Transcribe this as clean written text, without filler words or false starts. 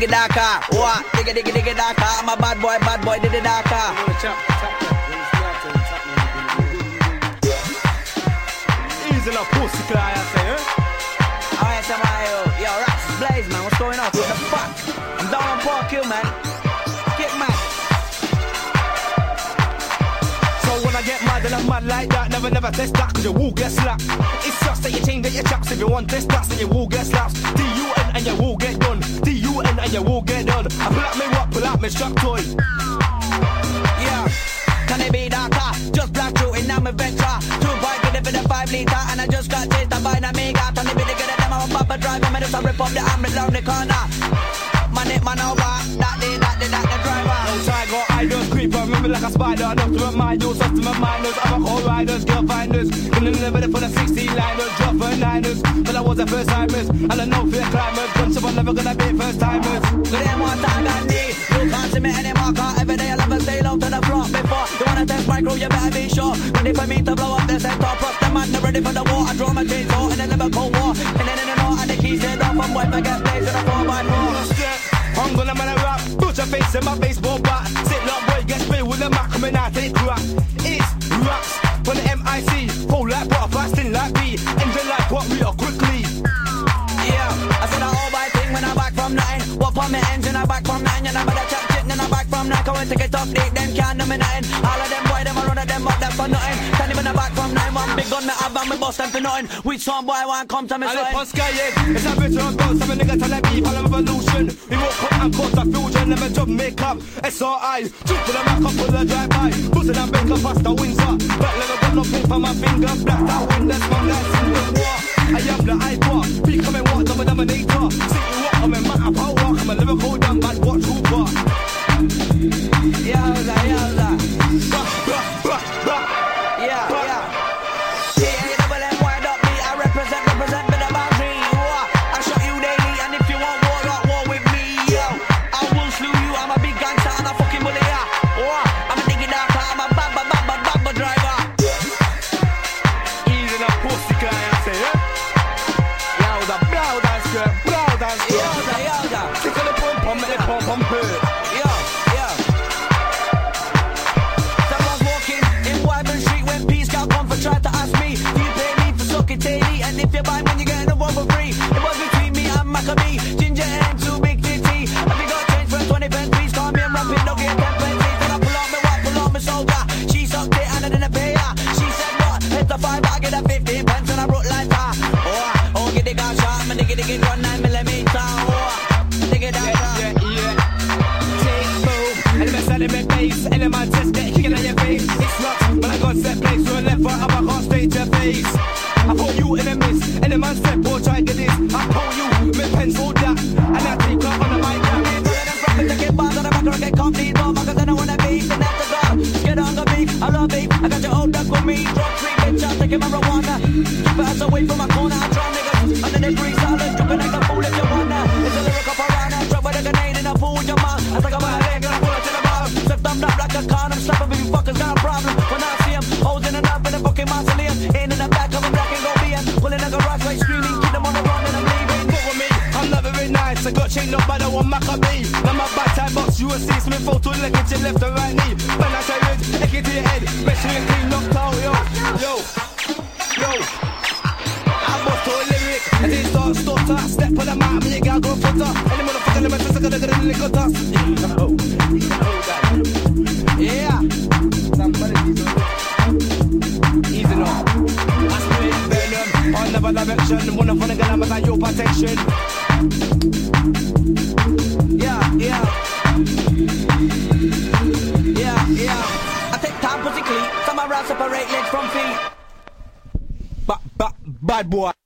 darker. What? Digga darker. I'm a bad boy, did it darker. Easy enough, pussy cry, I say, eh? Alright, Samayo. Yo, Raps is Blaze, man. What's going on? What the fuck? I'm down on Park Hill, man. Get mad. So when I get mad and I'm mad like that, never test that, cause you will get slapped. It's just that you change your chaps. If you want test that, then you will get slapped. D-U-N and you will get done. D-U-N and you will get done. I pull out me what? Pull out me strap toy. Yeah, can it be darker? Just black through it, now me venture. 2 bike get it for the 5 litre, and I just got taste of buying a mega. Can it be the get it, them I'm a papa driver, me just a rip up the arm round the corner. Man over, that the driver. No tiger, I just creep, I remember like a spider. Enough to remind you, stuff to my minders. I'm a call riders, girl finders. Couldn't live it for the 16 liners, drop for 9ers. But I was the first timers, and I know fear climbers. Bunch of them never gonna be first timers. So them one time got me. You can't see me anymore, cause every day I love to stay low to the floor. Before you wanna test my crew, you better be sure. Ready for me to blow up the center. Plus the man, they're ready for the war. I draw my chainsaw in a Liverpool war. And then in the north, and the keys head off. I'm white, I get blazed in a 4x4. I'm gonna man a rap, put your face in my baseball bat. Sit long boy, get spit with the Mac coming out, take crap. It's raps for the MIC. Pull like butterfly, sting like bee. Engine like what we are quickly. Yeah, I said a whole bite thing when I'm back from 9. What on my engine, I'm back from 9. And I'm better chat shit, and I'm back from 9. Come and take it up, deep, them can't do me nothing. All of them boy, them a run of them up, them for nothing. Can't even back from 9. One big gun, me have and me bust them for nothing. Which one boy want come to me something? I sky, yeah. It's a veteran ghost, I'm a nigga tell me, follow revolution. We won't come and cause the fusion, never job make up. SRI, shoot to the back up with the drive-by. Pussing and bake up past the Windsor. But never got no pain for my fingers. Black that wind, that's my last in the war. I am the icon, becoming what, I'm a dominator. See you what, I'm a man of power. I'm a Liverpool dumb bad watch trooper. Yowza. I put you in a miss, and the man said, boy, try get this. I call you, me pencil that, and I take up on the mic. To get bars on the back or get complete more, cause I don't wanna be the next to go. Get on the beat, I love beat. I got your old duck with me. Drop 3 bitch, I'm taking marijuana. Keep your ass away from my corner. I try niggas under the breeze, solid. Jumping like a fool if you wanna. It's a lyrical piranha. Drop with a grenade and a fool with your mouth. I take up my leg and I pull it to the bottom. Set thumbed up like a condom. Slap baby fuckers got a problem. When I see him, holding it up in the fucking mausoleum. In the back of a black and go BM. Pulling like a rock right screaming. Keep them on the run and I'm leaving. Go with me, I'm not very nice. I got chained up by the one Maccabee. Now my bad time box, you will see Smith photo leg at your left and right knee. When I tell you, take it to your head. Make sure you clean knocked out, yo. I bust to a lyric, and they start stutter. Step on the map, and you gotta go footer. And the motherfucker, the message, gonna get a little dust. Yeah. Easy now. I spit venom, on never direction. One of the girl, I'm your protection. Yeah. I take time, pussy clean. Some around separate legs from feet. Bad boy.